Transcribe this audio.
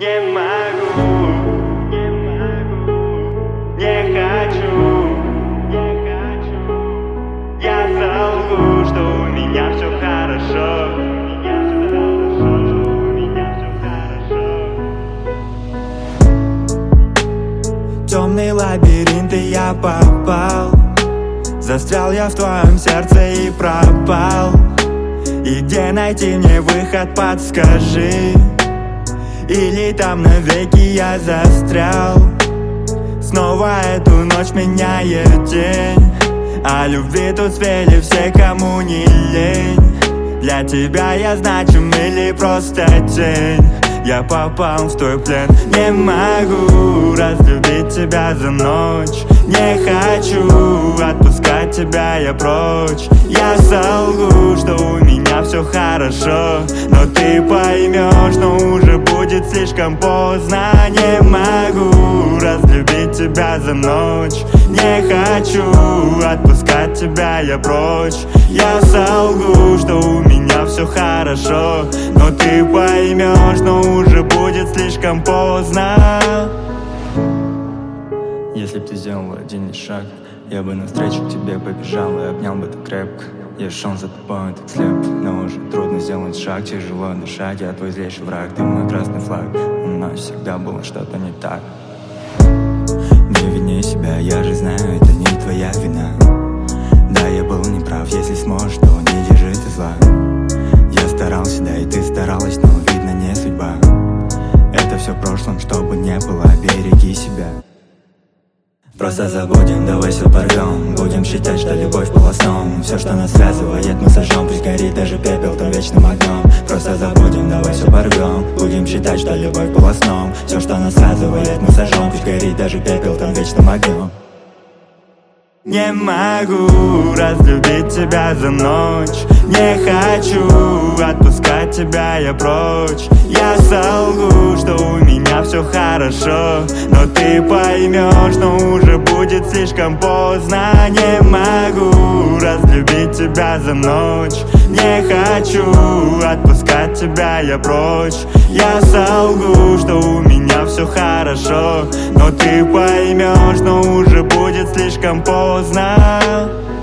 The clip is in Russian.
Не могу, не хочу. Я солгу, что у меня все хорошо. Темный лабиринт, и я попал. Застрял я в твоем сердце и пропал. И где найти мне выход, подскажи. Или там навеки я застрял. Снова эту ночь меняет день. А любви тут спели все, кому не лень. Для тебя я значим или просто тень. Я попал в твой плен. Не могу разлюбить тебя за ночь. Не хочу отпускать тебя я прочь. Я солгу, что у меня все хорошо. Но ты поймешь, но уже будет слишком поздно. Не могу разлюбить тебя за ночь. Не хочу отпускать тебя я прочь. Я солгу, что у меня все хорошо. Но ты поймешь, но уже будет слишком поздно. Если б ты сделал один лишь шаг, я бы навстречу к тебе побежал и обнял бы так крепко. Я шел за тобой, так слеп, но уже трудно сделать шаг. Тяжело дышать, я твой злейший враг. Ты мой красный флаг, но всегда было что-то не так. Не вини себя, я же знаю, это не твоя вина. Да, я был неправ, если сможешь, то не держи ты зла. Я старался, да и ты старалась, но видно не судьба. Это все в прошлом, что бы не было, береги себя. Просто забудем, давай все порвем. Будем считать, что любовь полосном. Все, что нас связывает, мы сожжем. Пусть горит даже пепел там вечным огнем. Просто забудем, давай все порвем. Будем считать, что любовь полосном. Все, что нас связывает, мы сожжем. Пусть горит даже пепел там вечным огнем. Не могу разлюбить тебя за ночь. Не хочу отпускать тебя я прочь. Я солгу, что у меня все хорошо. Но ты поймешь, но уже будет слишком поздно. Не могу разлюбить тебя за ночь. Не хочу отпускать тебя я прочь. Я солгу, что у меня все хорошо. Но ты поймешь, но уже будет слишком поздно.